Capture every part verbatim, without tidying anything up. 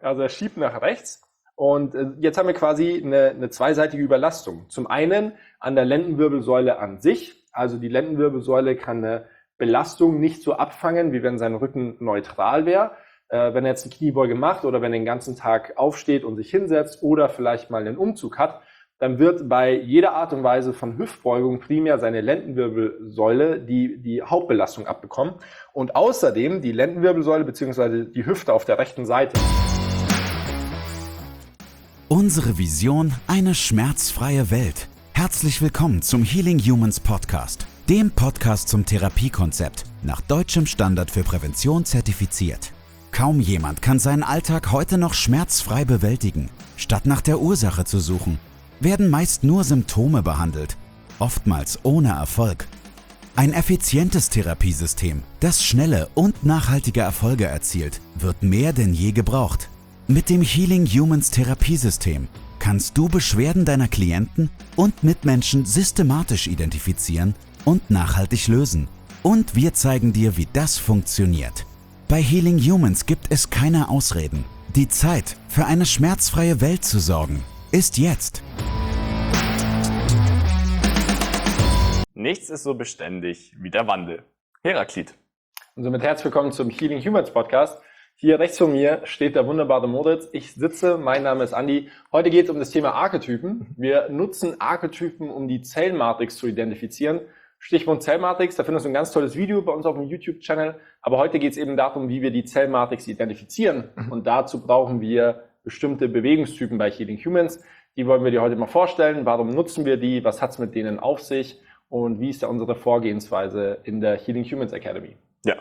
Also er schiebt nach rechts. Und jetzt haben wir quasi eine, eine zweiseitige Überlastung. Zum einen an der Lendenwirbelsäule an sich. Also die Lendenwirbelsäule kann eine Belastung nicht so abfangen, wie wenn sein Rücken neutral wäre. Äh, wenn er jetzt eine Kniebeuge macht oder wenn er den ganzen Tag aufsteht und sich hinsetzt oder vielleicht mal einen Umzug hat, dann wird bei jeder Art und Weise von Hüftbeugung primär seine Lendenwirbelsäule die, die Hauptbelastung abbekommen. Und außerdem die Lendenwirbelsäule bzw. die Hüfte auf der rechten Seite. Unsere Vision: eine schmerzfreie Welt. Herzlich willkommen zum Healing Humans Podcast, dem Podcast zum Therapiekonzept, nach deutschem Standard für Prävention zertifiziert. Kaum jemand kann seinen Alltag heute noch schmerzfrei bewältigen. Statt nach der Ursache zu suchen, werden meist nur Symptome behandelt, oftmals ohne Erfolg. Ein effizientes Therapiesystem, das schnelle und nachhaltige Erfolge erzielt, wird mehr denn je gebraucht. Mit dem Healing Humans Therapiesystem kannst du Beschwerden deiner Klienten und Mitmenschen systematisch identifizieren und nachhaltig lösen. Und wir zeigen dir, wie das funktioniert. Bei Healing Humans gibt es keine Ausreden. Die Zeit, für eine schmerzfreie Welt zu sorgen, ist jetzt. Nichts ist so beständig wie der Wandel. Heraklit. Und somit herzlich willkommen zum Healing Humans Podcast. Hier rechts von mir steht der wunderbare Moritz. Ich sitze, mein Name ist Andi. Heute geht es um das Thema Archetypen. Wir nutzen Archetypen, um die Zellmatrix zu identifizieren. Stichwort Zellmatrix, da findest du ein ganz tolles Video bei uns auf dem YouTube-Channel. Aber heute geht es eben darum, wie wir die Zellmatrix identifizieren. Und dazu brauchen wir bestimmte Bewegungstypen bei Healing Humans. Die wollen wir dir heute mal vorstellen. Warum nutzen wir die? Was hat es mit denen auf sich? Und wie ist da unsere Vorgehensweise in der Healing Humans Academy? Ja,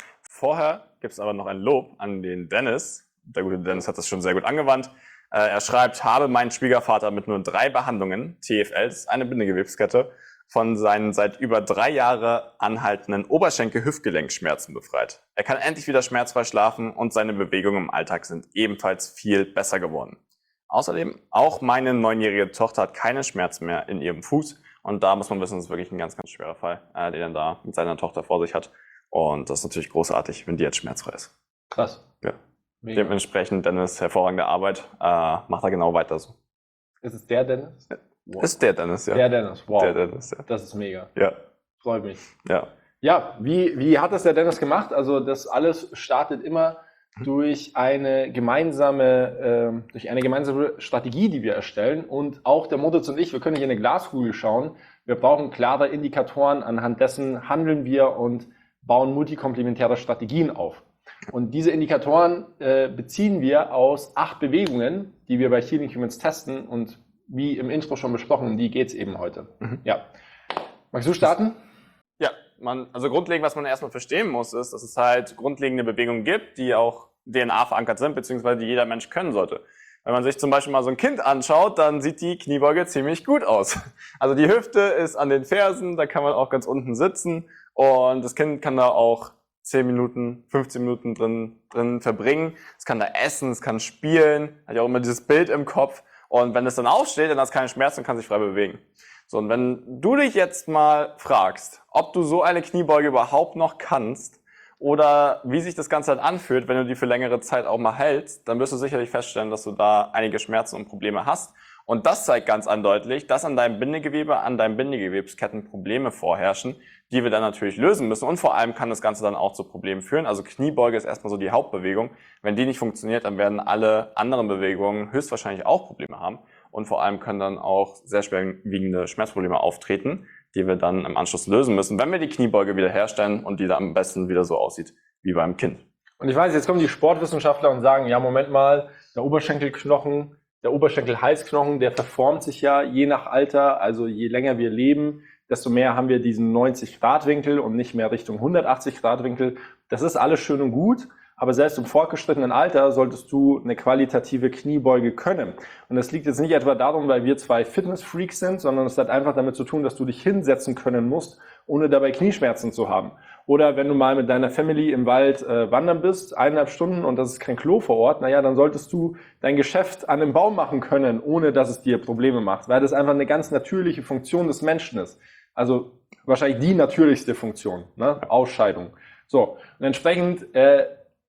vorher gibt es aber noch ein Lob an den Dennis. Der gute Dennis hat das schon sehr gut angewandt. Äh, er schreibt, habe meinen Schwiegervater mit nur drei Behandlungen, T F L, das ist eine Bindegewebskette, von seinen seit über drei Jahren anhaltenden Oberschenkel-Hüftgelenkschmerzen befreit. Er kann endlich wieder schmerzfrei schlafen und seine Bewegungen im Alltag sind ebenfalls viel besser geworden. Außerdem, auch meine neunjährige Tochter hat keine Schmerzen mehr in ihrem Fuß. Und da muss man wissen, das ist wirklich ein ganz, ganz schwerer Fall, äh, den er da mit seiner Tochter vor sich hat. Und das ist natürlich großartig, wenn die jetzt schmerzfrei ist. Krass. Ja. Mega. Dementsprechend, Dennis, hervorragende Arbeit. Äh, macht er genau weiter so. Ist es der Dennis? Wow. Ist der Dennis, ja. Der Dennis, wow. Der Dennis, ja. Das ist mega. Ja. Freut mich. Ja. Ja, wie, wie hat das der Dennis gemacht? Also das alles startet immer durch eine gemeinsame, äh, durch eine gemeinsame Strategie, die wir erstellen. Und auch der Moritz und ich, wir können nicht in eine Glaskugel schauen. Wir brauchen klare Indikatoren, anhand dessen handeln wir und bauen multikomplementäre Strategien auf. Und diese Indikatoren äh, beziehen wir aus acht Bewegungen, die wir bei Healing Humans testen. Und wie im Intro schon besprochen, um die geht's eben heute. Mhm. Ja. Magst du starten? Ja, man, also grundlegend, was man erstmal verstehen muss, ist, dass es halt grundlegende Bewegungen gibt, die auch D N A verankert sind, beziehungsweise die jeder Mensch können sollte. Wenn man sich zum Beispiel mal so ein Kind anschaut, dann sieht die Kniebeuge ziemlich gut aus. Also die Hüfte ist an den Fersen, da kann man auch ganz unten sitzen und das Kind kann da auch zehn Minuten, fünfzehn Minuten drin, drin verbringen. Es kann da essen, es kann spielen, hat ja auch immer dieses Bild im Kopf. Und wenn es dann aufsteht, dann hat es keine Schmerzen und kann sich frei bewegen. So, und wenn du dich jetzt mal fragst, ob du so eine Kniebeuge überhaupt noch kannst oder wie sich das Ganze halt anfühlt, wenn du die für längere Zeit auch mal hältst, dann wirst du sicherlich feststellen, dass du da einige Schmerzen und Probleme hast. Und das zeigt ganz eindeutig, dass an deinem Bindegewebe, an deinen Bindegewebsketten Probleme vorherrschen, die wir dann natürlich lösen müssen. Und vor allem kann das Ganze dann auch zu Problemen führen. Also Kniebeuge ist erstmal so die Hauptbewegung. Wenn die nicht funktioniert, dann werden alle anderen Bewegungen höchstwahrscheinlich auch Probleme haben. Und vor allem können dann auch sehr schwerwiegende Schmerzprobleme auftreten, die wir dann im Anschluss lösen müssen, wenn wir die Kniebeuge wieder herstellen und die dann am besten wieder so aussieht wie beim Kind. Und ich weiß, jetzt kommen die Sportwissenschaftler und sagen, ja, Moment mal, der Oberschenkelknochen, der Oberschenkel-Halsknochen, der verformt sich ja je nach Alter, also je länger wir leben, desto mehr haben wir diesen neunzig Grad Winkel und nicht mehr Richtung hundertachtzig Grad Winkel. Das ist alles schön und gut, aber selbst im fortgeschrittenen Alter solltest du eine qualitative Kniebeuge können. Und das liegt jetzt nicht etwa darum, weil wir zwei Fitness-Freaks sind, sondern es hat einfach damit zu tun, dass du dich hinsetzen können musst, ohne dabei Knieschmerzen zu haben. Oder wenn du mal mit deiner Family im Wald äh, wandern bist, eineinhalb Stunden und das ist kein Klo vor Ort, naja, dann solltest du dein Geschäft an einem Baum machen können, ohne dass es dir Probleme macht, weil das einfach eine ganz natürliche Funktion des Menschen ist. Also wahrscheinlich die natürlichste Funktion, ne? Ausscheidung. So, und entsprechend äh,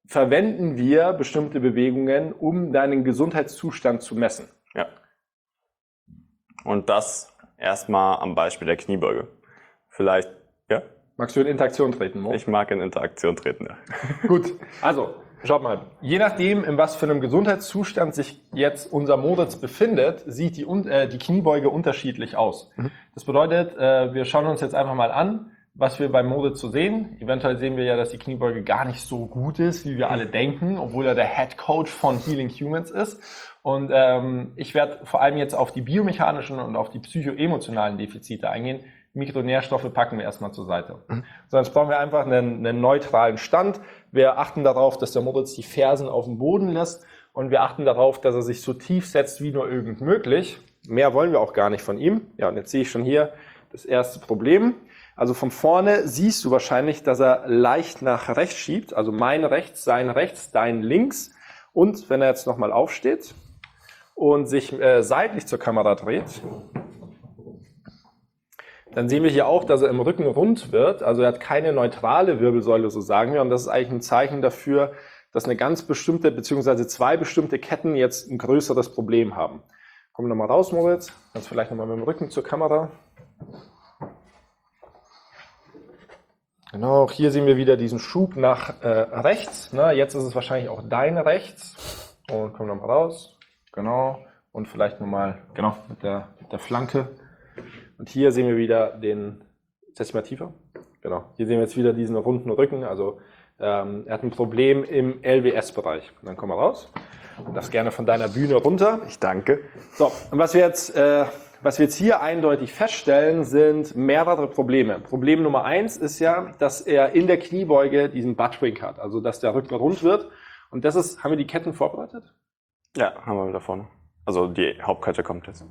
verwenden wir bestimmte Bewegungen, um deinen Gesundheitszustand zu messen. Ja. Und das erstmal am Beispiel der Kniebeuge. Vielleicht, ja? Magst du in Interaktion treten, Mo? Ich mag in Interaktion treten, ja. Gut, also, schaut mal. Je nachdem, in was für einem Gesundheitszustand sich jetzt unser Moritz befindet, sieht die, äh, die Kniebeuge unterschiedlich aus. Mhm. Das bedeutet, äh, wir schauen uns jetzt einfach mal an, was wir beim Moritz so sehen. Eventuell sehen wir ja, dass die Kniebeuge gar nicht so gut ist, wie wir alle denken, obwohl er der Head Coach von Healing Humans ist. Und ähm, ich werde vor allem jetzt auf die biomechanischen und auf die psychoemotionalen Defizite eingehen. Mikronährstoffe packen wir erstmal zur Seite. Mhm. So, jetzt brauchen wir einfach einen, einen neutralen Stand. Wir achten darauf, dass der Moritz die Fersen auf dem Boden lässt und wir achten darauf, dass er sich so tief setzt wie nur irgend möglich. Mehr wollen wir auch gar nicht von ihm. Ja, und jetzt sehe ich schon hier das erste Problem. Also von vorne siehst du wahrscheinlich, dass er leicht nach rechts schiebt. Also mein rechts, sein rechts, dein links. Und wenn er jetzt nochmal aufsteht und sich äh, seitlich zur Kamera dreht, dann sehen wir hier auch, dass er im Rücken rund wird. Also er hat keine neutrale Wirbelsäule, so sagen wir. Und das ist eigentlich ein Zeichen dafür, dass eine ganz bestimmte, beziehungsweise zwei bestimmte Ketten jetzt ein größeres Problem haben. Kommen wir nochmal raus, Moritz. Kannst vielleicht nochmal mit dem Rücken zur Kamera. Genau, auch hier sehen wir wieder diesen Schub nach äh, rechts. Na, jetzt ist es wahrscheinlich auch dein rechts. Und kommen wir nochmal raus. Genau. Und vielleicht nochmal, genau, mit der, mit der Flanke. Und hier sehen wir wieder den, setz dich mal tiefer, genau, hier sehen wir jetzt wieder diesen runden Rücken, also ähm, er hat ein Problem im L W S-Bereich. Und dann komm mal raus und das gerne von deiner Bühne runter. Ich danke. So, und was wir jetzt, äh, was wir jetzt hier eindeutig feststellen, sind mehrere Probleme. Problem Nummer eins ist ja, dass er in der Kniebeuge diesen Buttwink hat, also dass der Rücken rund wird. Und das ist, haben wir die Ketten vorbereitet? Ja, haben wir da vorne. Also die Hauptkette kommt jetzt.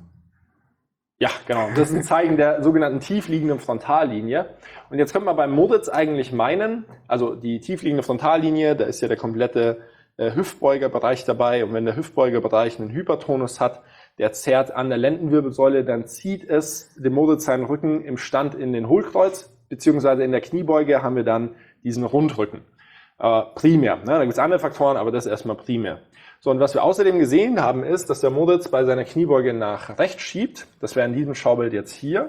Ja, genau. Das ist ein Zeichen der sogenannten tiefliegenden Frontallinie. Und jetzt könnte man beim Moritz eigentlich meinen, also die tiefliegende Frontallinie, da ist ja der komplette äh, Hüftbeugerbereich dabei. Und wenn der Hüftbeugerbereich einen Hypertonus hat, der zerrt an der Lendenwirbelsäule, dann zieht es dem Moritz seinen Rücken im Stand in den Hohlkreuz, beziehungsweise in der Kniebeuge haben wir dann diesen Rundrücken. Äh, primär. Ne? Da gibt es andere Faktoren, aber das ist erstmal primär. So, und was wir außerdem gesehen haben, ist, dass der Moritz bei seiner Kniebeuge nach rechts schiebt. Das wäre in diesem Schaubild jetzt hier.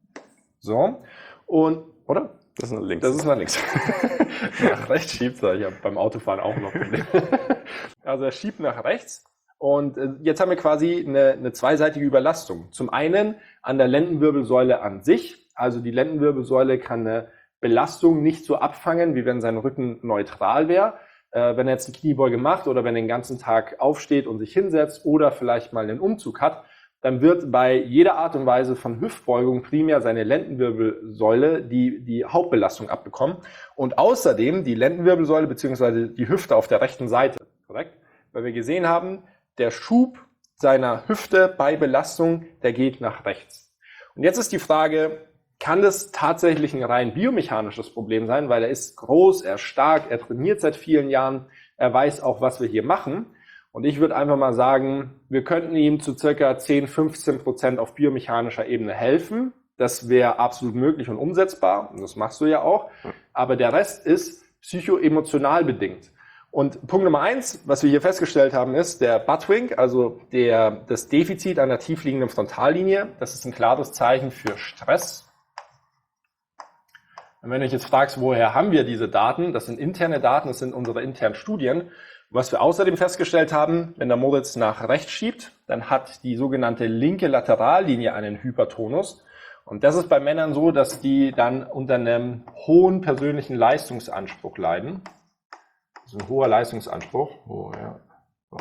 So. Und, oder? Das ist nach links. Das ist nach links. Nach rechts schiebt er. Ich habe beim Autofahren auch noch Probleme. Also er schiebt nach rechts. Und jetzt haben wir quasi eine, eine zweiseitige Überlastung. Zum einen an der Lendenwirbelsäule an sich. Also die Lendenwirbelsäule kann eine Belastung nicht so abfangen, wie wenn sein Rücken neutral wäre. Wenn er jetzt eine Kniebeuge macht oder wenn er den ganzen Tag aufsteht und sich hinsetzt oder vielleicht mal einen Umzug hat, dann wird bei jeder Art und Weise von Hüftbeugung primär seine Lendenwirbelsäule die, die Hauptbelastung abbekommen und außerdem die Lendenwirbelsäule bzw. die Hüfte auf der rechten Seite, korrekt? Weil wir gesehen haben, der Schub seiner Hüfte bei Belastung, der geht nach rechts. Und jetzt ist die Frage, kann das tatsächlich ein rein biomechanisches Problem sein, weil er ist groß, er ist stark, er trainiert seit vielen Jahren, er weiß auch, was wir hier machen. Und ich würde einfach mal sagen, wir könnten ihm zu circa zehn, fünfzehn Prozent auf biomechanischer Ebene helfen. Das wäre absolut möglich und umsetzbar, und das machst du ja auch. Aber der Rest ist psychoemotional bedingt. Und Punkt Nummer eins, was wir hier festgestellt haben, ist der Buttwink, also der, das Defizit an der tiefliegenden Frontallinie. Das ist ein klares Zeichen für Stress. Und wenn du dich jetzt fragst, woher haben wir diese Daten? Das sind interne Daten, das sind unsere internen Studien. Was wir außerdem festgestellt haben, wenn der Moritz nach rechts schiebt, dann hat die sogenannte linke Laterallinie einen Hypertonus. Und das ist bei Männern so, dass die dann unter einem hohen persönlichen Leistungsanspruch leiden. Das ist ein hoher Leistungsanspruch. Oh, ja. So.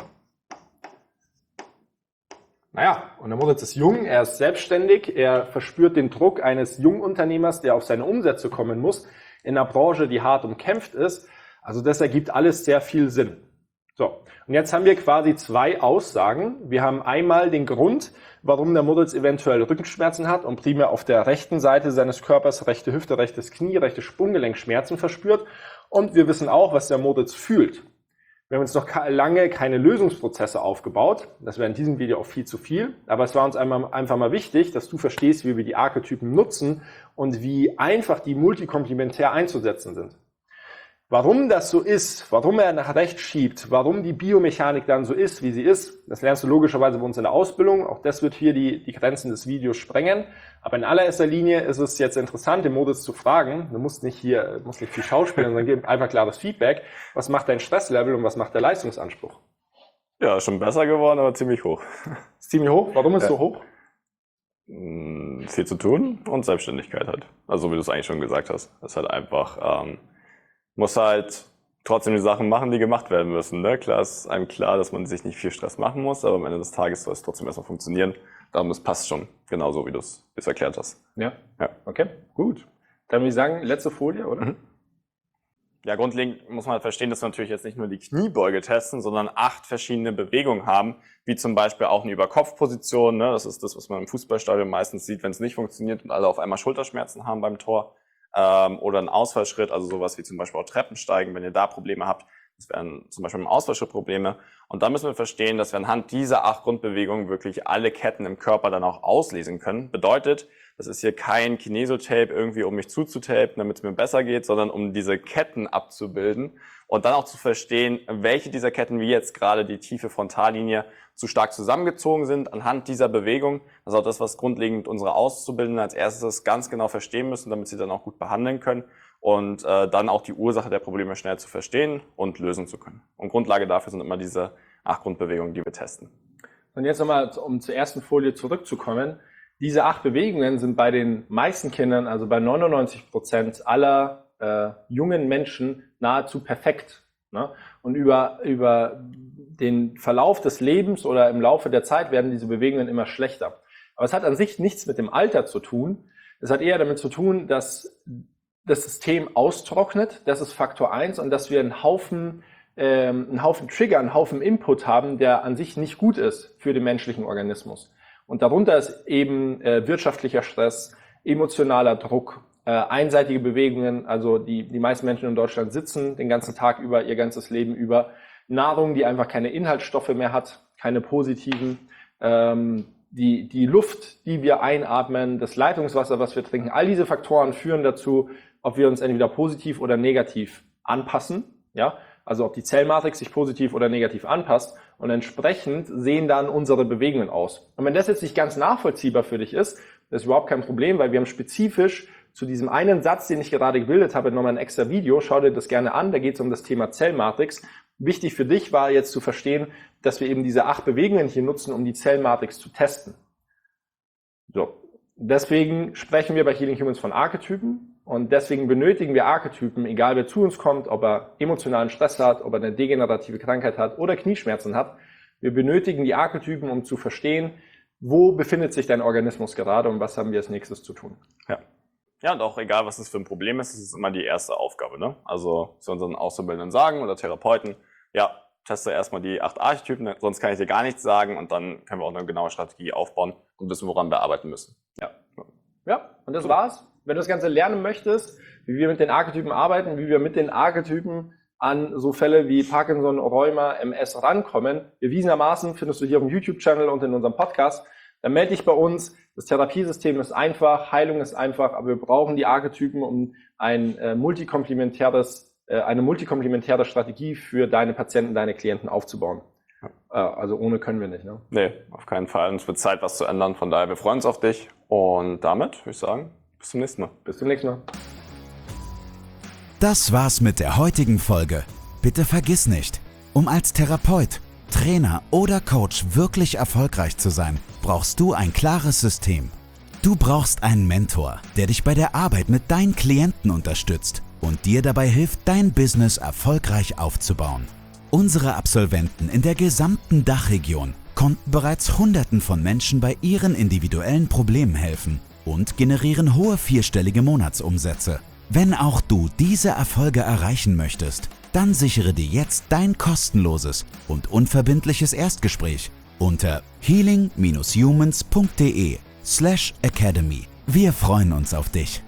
Naja, und der Moritz ist jung, er ist selbstständig, er verspürt den Druck eines Jungunternehmers, der auf seine Umsätze kommen muss, in einer Branche, die hart umkämpft ist. Also das ergibt alles sehr viel Sinn. So, und jetzt haben wir quasi zwei Aussagen. Wir haben einmal den Grund, warum der Moritz eventuell Rückenschmerzen hat und primär auf der rechten Seite seines Körpers, rechte Hüfte, rechtes Knie, rechtes Sprunggelenk Schmerzen verspürt. Und wir wissen auch, was der Moritz fühlt. Wir haben uns noch lange keine Lösungsprozesse aufgebaut. Das wäre in diesem Video auch viel zu viel. Aber es war uns einfach mal wichtig, dass du verstehst, wie wir die Archetypen nutzen und wie einfach die multikomplementär einzusetzen sind. Warum das so ist, warum er nach rechts schiebt, warum die Biomechanik dann so ist, wie sie ist, das lernst du logischerweise bei uns in der Ausbildung. Auch das wird hier die, die Grenzen des Videos sprengen. Aber in allererster Linie ist es jetzt interessant, den Modus zu fragen. Du musst nicht hier, musst nicht viel schauspielen, sondern gib einfach klares Feedback. Was macht dein Stresslevel und was macht der Leistungsanspruch? Ja, schon besser geworden, aber ziemlich hoch. Ist ziemlich hoch? Warum ist es Ja. so hoch? Hm, Viel zu tun und Selbstständigkeit halt. Also wie du es eigentlich schon gesagt hast. Das ist halt einfach, ähm, muss halt trotzdem die Sachen machen, die gemacht werden müssen. Ne? Klar ist einem klar, dass man sich nicht viel Stress machen muss, aber am Ende des Tages soll es trotzdem erstmal funktionieren. Darum, es passt schon, genauso wie du es es erklärt hast. Ja. Ja. Okay, gut. Dann würde ich sagen, letzte Folie, oder? Mhm. Ja, grundlegend muss man halt verstehen, dass wir natürlich jetzt nicht nur die Kniebeuge testen, sondern acht verschiedene Bewegungen haben, wie zum Beispiel auch eine Überkopfposition. Ne? Das ist das, was man im Fußballstadion meistens sieht, wenn es nicht funktioniert und alle auf einmal Schulterschmerzen haben beim Tor. Ähm, oder ein Ausfallschritt, also sowas wie zum Beispiel auch Treppensteigen, wenn ihr da Probleme habt. Das wären zum Beispiel im Ausfallschritt Probleme. Und da müssen wir verstehen, dass wir anhand dieser acht Grundbewegungen wirklich alle Ketten im Körper dann auch auslesen können. Bedeutet, das ist hier kein Kinesotape irgendwie, um mich zuzutapen, damit es mir besser geht, sondern um diese Ketten abzubilden und dann auch zu verstehen, welche dieser Ketten, wie jetzt gerade die tiefe Frontallinie, zu stark zusammengezogen sind anhand dieser Bewegung. Das ist auch das, was grundlegend unsere Auszubildenden als erstes ganz genau verstehen müssen, damit sie dann auch gut behandeln können und äh, dann auch die Ursache der Probleme schnell zu verstehen und lösen zu können. Und Grundlage dafür sind immer diese acht Grundbewegungen, die wir testen. Und jetzt nochmal, um zur ersten Folie zurückzukommen. Diese acht Bewegungen sind bei den meisten Kindern, also bei neunundneunzig Prozent aller äh, jungen Menschen nahezu perfekt. Ne? Und über, über den Verlauf des Lebens oder im Laufe der Zeit werden diese Bewegungen immer schlechter. Aber es hat an sich nichts mit dem Alter zu tun. Es hat eher damit zu tun, dass das System austrocknet. Das ist Faktor eins und dass wir einen Haufen, ähm, einen Haufen Trigger, einen Haufen Input haben, der an sich nicht gut ist für den menschlichen Organismus. Und darunter ist eben äh, wirtschaftlicher Stress, emotionaler Druck, äh, einseitige Bewegungen. Also die, die meisten Menschen in Deutschland sitzen den ganzen Tag über, ihr ganzes Leben über. Nahrung, die einfach keine Inhaltsstoffe mehr hat, keine positiven. Ähm, die, die Luft, die wir einatmen, das Leitungswasser, was wir trinken, all diese Faktoren führen dazu, ob wir uns entweder positiv oder negativ anpassen. Ja? Also ob die Zellmatrix sich positiv oder negativ anpasst. Und entsprechend sehen dann unsere Bewegungen aus. Und wenn das jetzt nicht ganz nachvollziehbar für dich ist, das ist überhaupt kein Problem, weil wir haben spezifisch zu diesem einen Satz, den ich gerade gebildet habe, nochmal ein extra Video. Schau dir das gerne an, da geht es um das Thema Zellmatrix. Wichtig für dich war jetzt zu verstehen, dass wir eben diese acht Bewegungen hier nutzen, um die Zellmatrix zu testen. So, deswegen sprechen wir bei Healing Humans von Archetypen und deswegen benötigen wir Archetypen, egal wer zu uns kommt, ob er emotionalen Stress hat, ob er eine degenerative Krankheit hat oder Knieschmerzen hat. Wir benötigen die Archetypen, um zu verstehen, wo befindet sich dein Organismus gerade und was haben wir als nächstes zu tun. Ja. Ja, und auch egal, was es für ein Problem ist, es ist immer die erste Aufgabe. Ne? Also zu unseren Auszubildenden sagen oder Therapeuten, ja, teste erstmal die acht Archetypen, sonst kann ich dir gar nichts sagen und dann können wir auch eine genaue Strategie aufbauen und wissen, woran wir arbeiten müssen. Ja, ja, und das war's. Wenn du das Ganze lernen möchtest, wie wir mit den Archetypen arbeiten, wie wir mit den Archetypen an so Fälle wie Parkinson, Rheuma, M S rankommen, bewiesenermaßen findest du hier auf dem YouTube-Channel und in unserem Podcast, dann melde dich bei uns. Das Therapiesystem ist einfach, Heilung ist einfach, aber wir brauchen die Archetypen, um ein äh, multikomplementäres, äh, eine multikomplementäre Strategie für deine Patienten, deine Klienten aufzubauen. Äh, also ohne können wir nicht. Ne? Nee, auf keinen Fall. Und es wird Zeit, was zu ändern. Von daher, wir freuen uns auf dich. Und damit würde ich sagen, bis zum nächsten Mal. Bis zum nächsten Mal. Das war's mit der heutigen Folge. Bitte vergiss nicht, um als Therapeut, Trainer oder Coach wirklich erfolgreich zu sein, brauchst du ein klares System. Du brauchst einen Mentor, der dich bei der Arbeit mit deinen Klienten unterstützt und dir dabei hilft, dein Business erfolgreich aufzubauen. Unsere Absolventen in der gesamten Dachregion konnten bereits Hunderten von Menschen bei ihren individuellen Problemen helfen und generieren hohe vierstellige Monatsumsätze. Wenn auch du diese Erfolge erreichen möchtest, dann sichere dir jetzt dein kostenloses und unverbindliches Erstgespräch unter healing dash humans punkt de slash academy. Wir freuen uns auf dich.